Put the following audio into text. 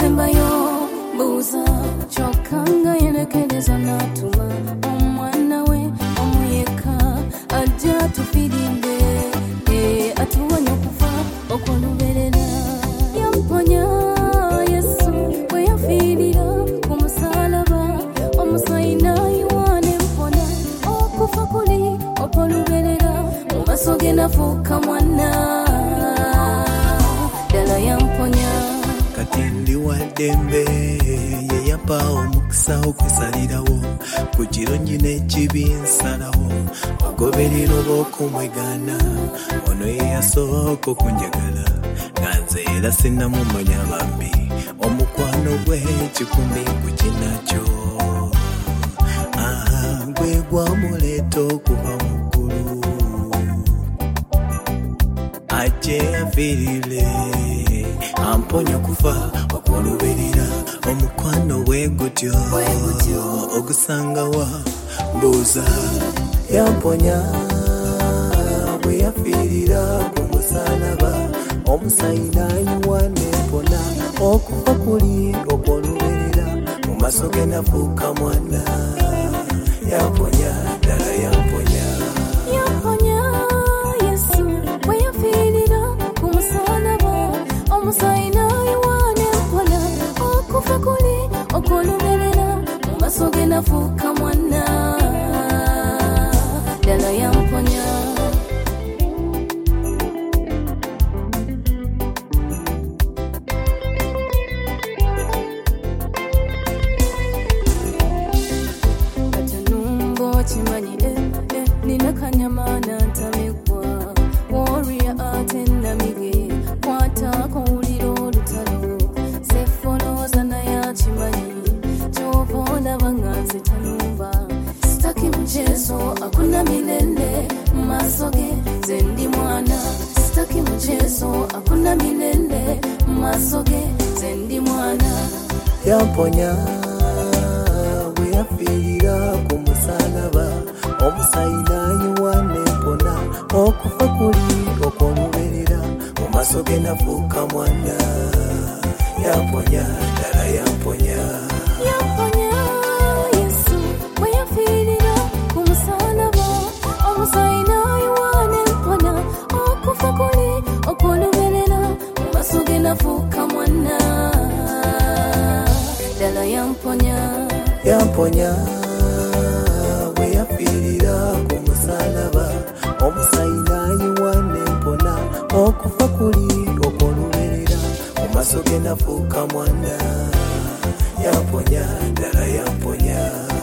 Sembayo buza chokanga yenekereza natuma omwana we omuyeka ajja tufirinde atuwonya okufa okwoluberera yamponya Yesu bwe yafiirira ku musalaba omusayinayi wane mpona okufa kuli okwoluberera mu maaso ge nafuuka mwana ddala yamponya kati ndi waddembe ye yampa omukisa okwesalirawo ku kirungi n'ekibi nsalawo ogoberera oba okumwegana ono ye yasooka okunjagala nga nze era sinnamumanya bambi omukwano gwe kikumbi ku kinakyo gwe gwamuleeta okuva mu ggulu ajje afiirire amponya kufa okwoluberera omukwano bwe gutyo ogusangawa mbuuza yamponya bwe yafiirira ku musalaba omusayinayi wane mpona okufa kuli okwoluberera mu maaso ge nafuuka mwana yamponya ddala yamponya Yesu bwe yafiirira ku musalaba omusayinayi wane mpona okufa kuli okwoluberera mu maaso ge nafuuka mwana ddala yamponya kimanyi nina kanyamana ntamekwa warrior ate namige kwatako wulira olutalo sefoloza naye akimanyi kyova olaba nga nze tanumba sitaki mchezo hakuna milele maaso ge ze ndi mwana sitaki mchezo hakuna milele maaso ge ze ndi mwana yamponya bwe yafiirira ku musalaba omusayinayi wane mpona okufa kuli okwoluberera mu maaso ge nafuuka mwana yamponya ddala yamponya Yesu bwe yafiirira ku musalaba omusayinayi wane mpona okufa kuli okwoluberera mu maaso ge nafuuka mwana ddala yamponya bwe yafiirira ku musalaba omusayinayi wane mpona okufa kuli okwoluberera mu maaso ge nafuuka mwana yamponya ddala yamponya